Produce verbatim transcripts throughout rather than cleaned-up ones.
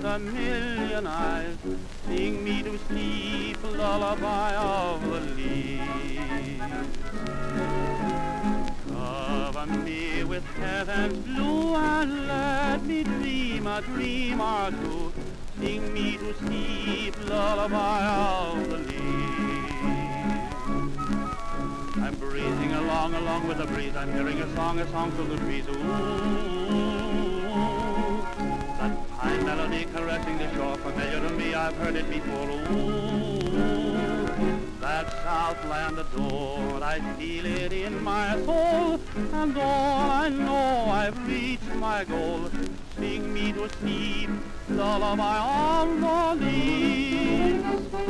a million eyes, sing me to sleep, lullaby of the leaves. Cover me with heaven's blue and let me dream a dream or two, sing me to sleep, lullaby of the leaves. I'm breezing along, along with the breeze, I'm hearing a song, a song through the trees. Ooh, that pine melody caressing the shore, familiar to me, I've heard it before. Ooh, that Southland adored, I feel it in my soul, and all I know I've reached my goal. Sing me to sleep, lullaby on the leaves.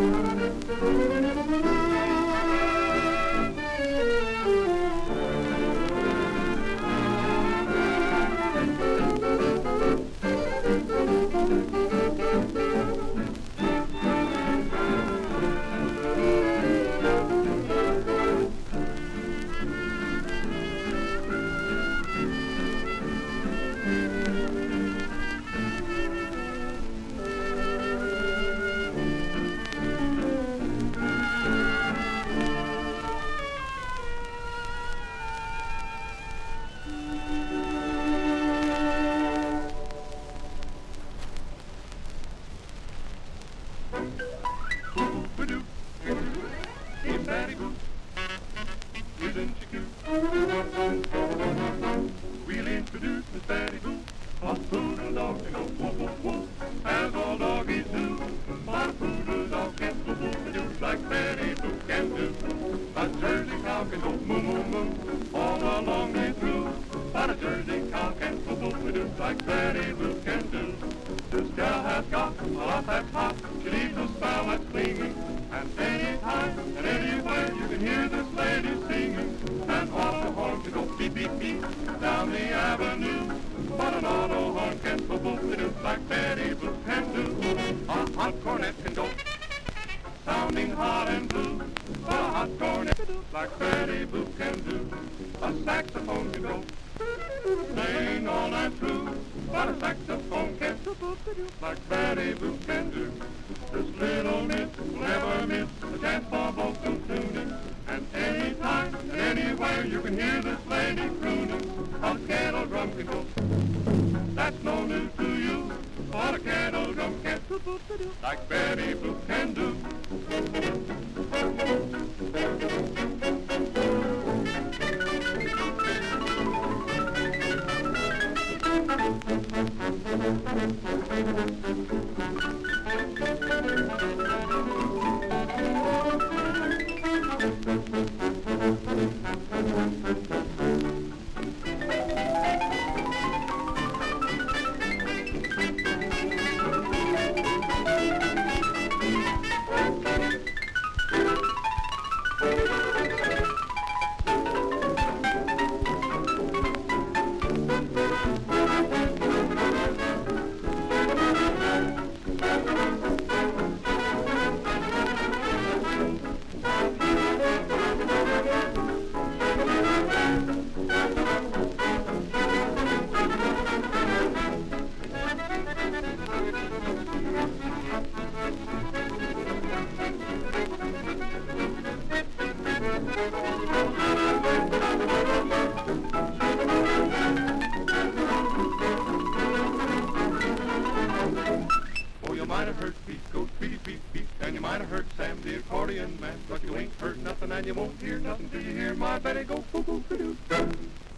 We'll introduce Miss Betty Boop, a poodle dog can go whoop whoop whoop, as all doggies do. But a poodle dog can go whoop a doo like Betty Boop can do. A Jersey cow can go moo moo moo all along the through. But a Jersey cow can go whoop a doo like Betty Boop can do. This gal has got a lot that's hot, she leaves a spell that's clinging, and anytime and anywhere you can hear this lady singing. And off the horn can go beep beep beep down the avenue, but an auto horn can go boop de doo like Betty Boop can do. A hot cornet can go sounding hot and blue, but a hot cornet like Betty Boop can do. A saxophone can go playing all night through, but a saxophone can like Betty Boop can do. This little miss will never miss a chance for vocal tuning, and anytime and anywhere you can hear this lady crooning. A kettle drum can go, that's no news to you, but a kettle drum can like Betty Boop can do. Oh, you might have heard Pete go tweety tweet beat, and you might have heard Sam the accordion man, but you ain't heard nothing and you won't hear nothing till you hear my Betty go cuckoo doo.